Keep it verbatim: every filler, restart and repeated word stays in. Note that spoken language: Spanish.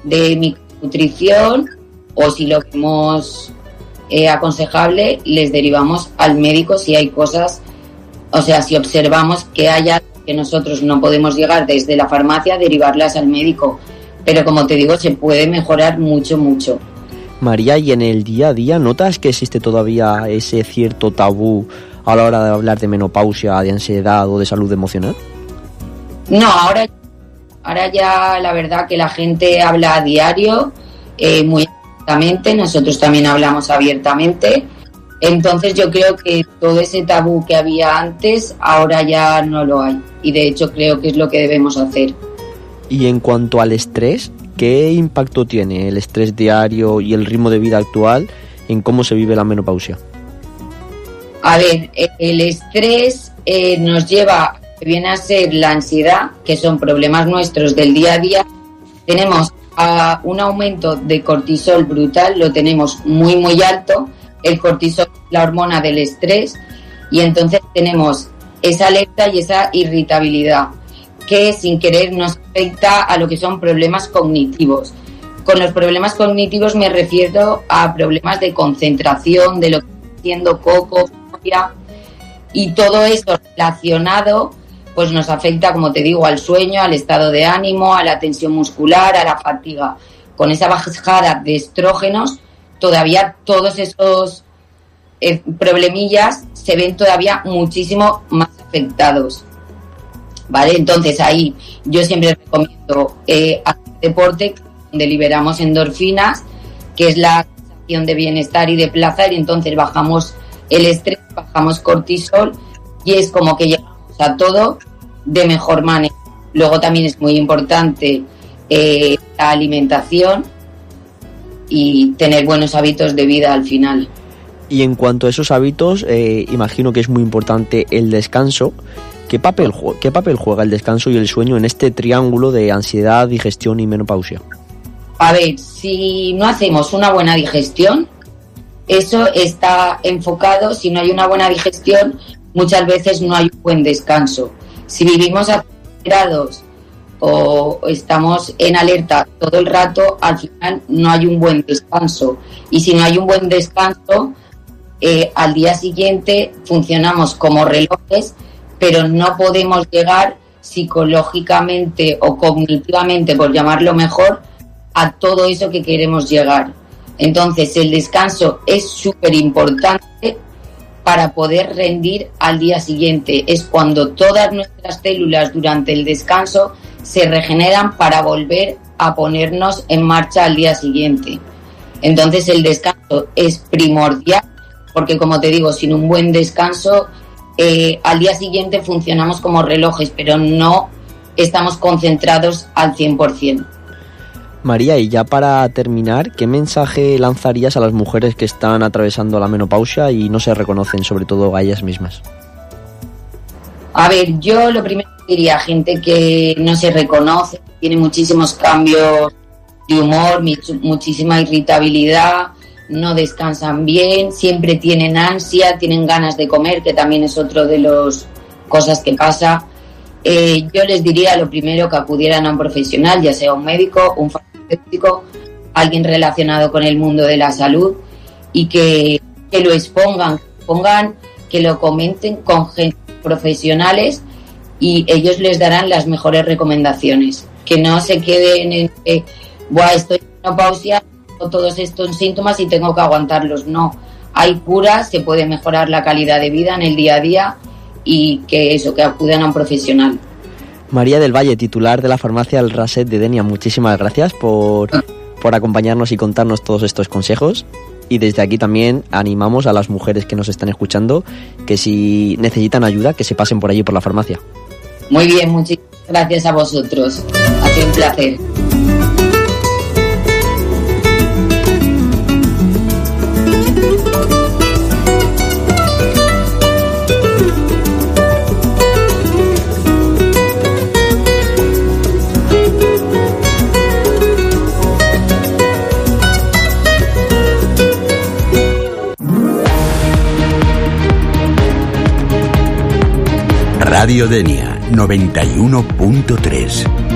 de micronutrición, o si lo vemos eh, aconsejable, les derivamos al médico si hay cosas, o sea, si observamos que haya que nosotros no podemos llegar desde la farmacia, derivarlas al médico. Pero como te digo, se puede mejorar mucho, mucho. María, ¿y en el día a día notas que existe todavía ese cierto tabú a la hora de hablar de menopausia, de ansiedad o de salud emocional? No, ahora, ahora ya la verdad que la gente habla a diario, eh, muy abiertamente, nosotros también hablamos abiertamente. Entonces yo creo que todo ese tabú que había antes, ahora ya no lo hay. Y de hecho creo que es lo que debemos hacer. Y en cuanto al estrés, ¿qué impacto tiene el estrés diario y el ritmo de vida actual en cómo se vive la menopausia? A ver, el estrés eh, nos lleva, que viene a ser la ansiedad, que son problemas nuestros del día a día. Tenemos uh, un aumento de cortisol brutal, lo tenemos muy muy alto. El cortisol es la hormona del estrés y entonces tenemos esa alerta y esa irritabilidad que sin querer nos afecta a lo que son problemas cognitivos. Con los problemas cognitivos me refiero a problemas de concentración, de lo que está haciendo coco, y todo esto relacionado pues nos afecta, como te digo, al sueño, al estado de ánimo, a la tensión muscular, a la fatiga. Con esa bajada de estrógenos, todavía todos esos eh, problemillas se ven todavía muchísimo más afectados. ¿Vale? Entonces ahí yo siempre recomiendo eh, hacer deporte, donde liberamos endorfinas, que es la sensación de bienestar y de placer, y entonces bajamos el estrés, bajamos cortisol y es como que llegamos a todo de mejor manera. Luego también es muy importante eh, la alimentación y tener buenos hábitos de vida al final. Y en cuanto a esos hábitos, eh, imagino que es muy importante el descanso. ¿Qué papel, ¿Qué papel juega el descanso y el sueño en este triángulo de ansiedad, digestión y menopausia? A ver, si no hacemos una buena digestión, eso está enfocado. Si no hay una buena digestión, muchas veces no hay un buen descanso. Si vivimos acelerados o estamos en alerta todo el rato, al final no hay un buen descanso. Y si no hay un buen descanso, eh, al día siguiente funcionamos como relojes, pero no podemos llegar psicológicamente o cognitivamente, por llamarlo mejor, a todo eso que queremos llegar. Entonces el descanso es súper importante para poder rendir al día siguiente. Es cuando todas nuestras células durante el descanso se regeneran para volver a ponernos en marcha al día siguiente. Entonces el descanso es primordial porque, como te digo, sin un buen descanso eh, al día siguiente funcionamos como relojes, pero no estamos concentrados al cien por ciento. María, y ya para terminar, ¿qué mensaje lanzarías a las mujeres que están atravesando la menopausia y no se reconocen, sobre todo a ellas mismas? A ver, yo lo primero que diría a gente que no se reconoce, tiene muchísimos cambios de humor, muchísima irritabilidad, no descansan bien, siempre tienen ansia, tienen ganas de comer, que también es otro de las cosas que pasa. Eh, yo les diría lo primero que acudieran a un profesional, ya sea un médico, un farmacéutico, alguien relacionado con el mundo de la salud, y que, que lo expongan, que, pongan, que lo comenten con gente profesionales y ellos les darán las mejores recomendaciones. Que no se queden en que, buah, estoy en menopausia, tengo todos estos síntomas y tengo que aguantarlos. No, hay curas, se puede mejorar la calidad de vida en el día a día y que eso, que acudan a un profesional. María del Valle, titular de la farmacia El Raset de Denia, muchísimas gracias por, por acompañarnos y contarnos todos estos consejos. Y desde aquí también animamos a las mujeres que nos están escuchando que si necesitan ayuda, que se pasen por allí por la farmacia. Muy bien, muchísimas gracias a vosotros. Ha sido un placer. Radio Denia noventa y uno punto tres.